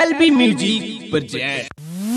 LB Music presents.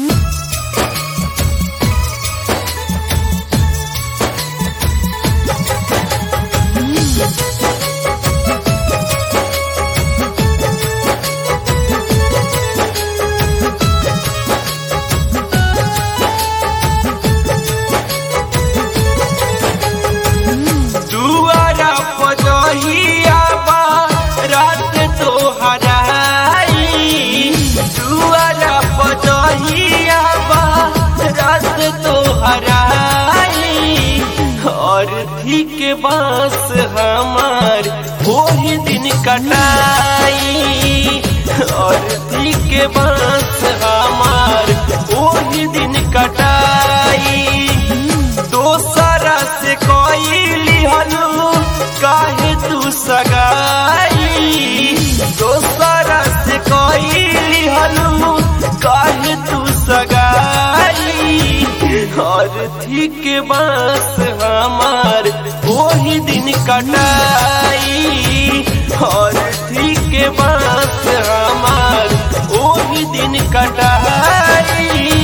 दुआरा पजहिया बा रात तोहराई, दुआरा पजहिया बा रात तोहराई। और थी के बांस हमार वही दिन कटाई, और थी के बांस हमार वही दिन कटाई। दोसरा से कोई लिहलू काहे तू सगाई, दोसरा से कोई लिहलू काहे तू सगाई। और थी के बांस हमार वही दिन कटाई, और थी के बांस हमार वही दिन कटाई।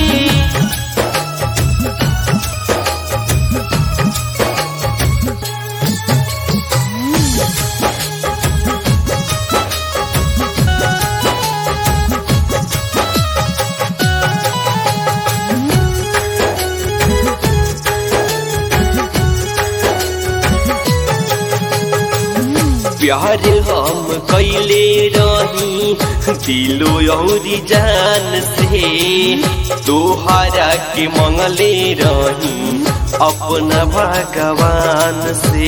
प्यार हम कैले रही दिलो औरी जान से, तोहरा के मंगले रही अपना भगवान से।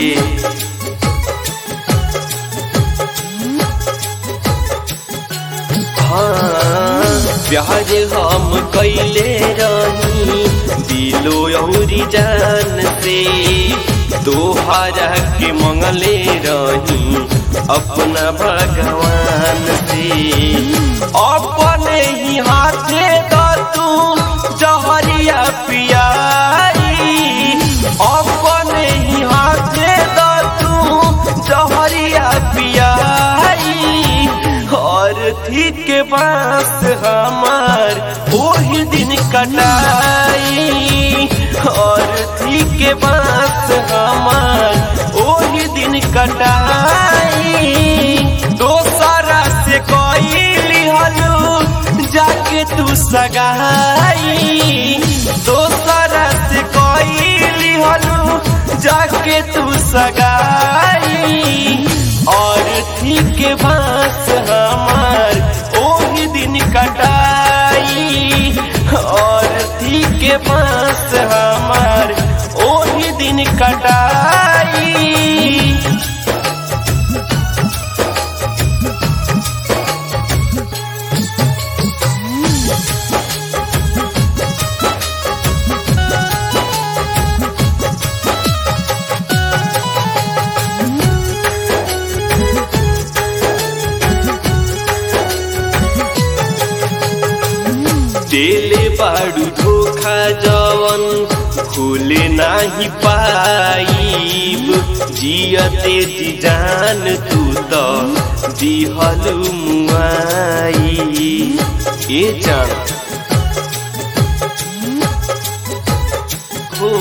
हाँ, प्यार हम कैले रही दिलो औरी जान से, तोहरा के मंगले रही अपना भगवान से। अपने ही हाथे तो तू जहरिया पियाई, अपने ही हाथे तो तू जहरिया पियाई। और थी के बांस हमार वही दिन कटाई, और थी के बांस हमार वही दिन कटाई। दोसरा से कोई लिहलू जाके तू सगाई, दोसरा से कोई लिहलू जाके तू सगाई। और थी के बांस हमार वही दिन कटाई, और थी के बांस हमार वही दिन कटाई। दिले बाड़ू धोखा जवन भूल नाही पाईब, जियते जी जान तू तो दिहलू मुआई। ए जान हो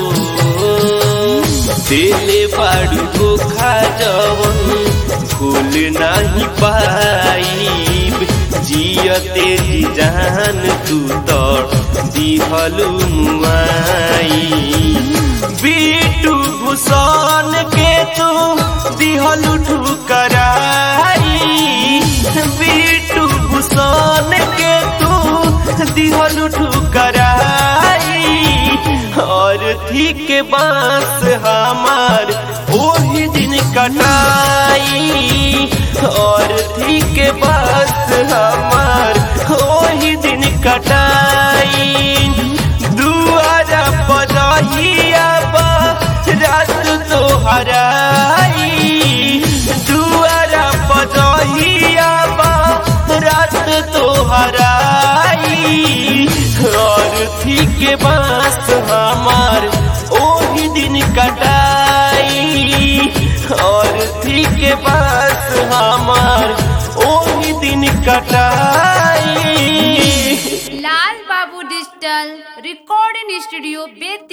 दिले बाड़ू धोखा जवन भूल नाही पाईब, जियते जी जान तू तो दिहलू मुआई। बीटू भूषण के तू दिहलू ठुकराई, बीटू भूषण के तू दिहलू ठुकराई। और थी के बांस हमार वही दिन कटाई, और थी के बांस हमार वही दिन कटाई। दुआरा पजहिया बा रात तोहराई, दुआरा पजहिया बा रात तोहराई। और थी के बांस हमार वही दिन कटाई, और थी के बांस हमार ओही दिन कटाई। बाबू डिजिटल रिकॉर्डिंग स्टूडियो बेती।